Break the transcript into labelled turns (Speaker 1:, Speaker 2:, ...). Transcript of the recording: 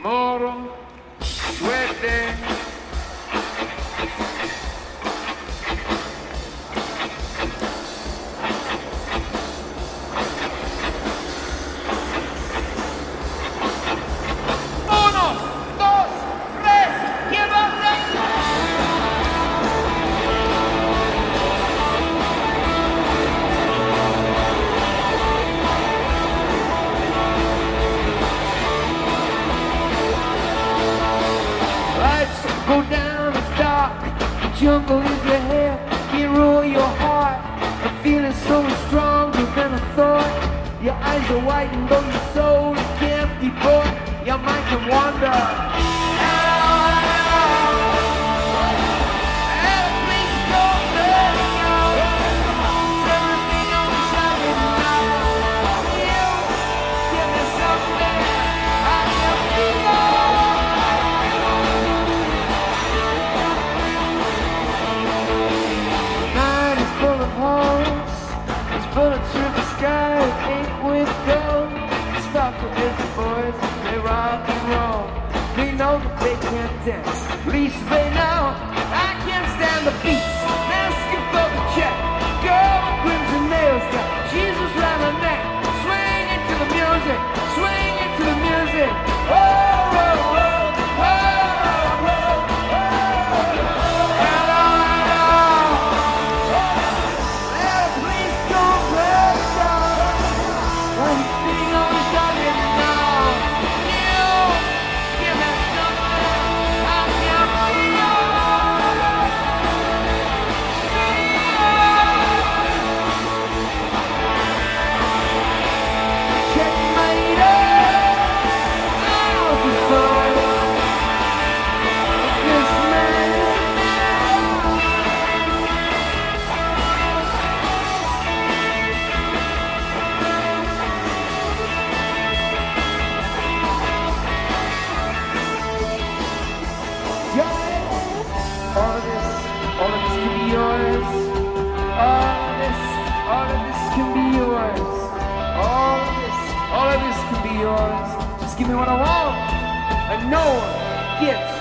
Speaker 1: moro, suerte. Go down, it's dark, the jungle is your hair, can't rule your heart. I'm feeling so stronger than I thought. Your eyes are white and though your soul is empty, boy, your mind can wander. Bullets through the sky, ain't with gold. Stop the busy boys, they rock and roll. We know that they can't dance, at least they know. I can't stand the beats, asking for the check. Girl with crimson nails, got Jesus round her neck. Swing into the music, swing into the music. Oh, oh, oh, oh, oh, oh. All of this can be yours. All of this can be yours. All of this can be yours. Just give me what I want, and no one gets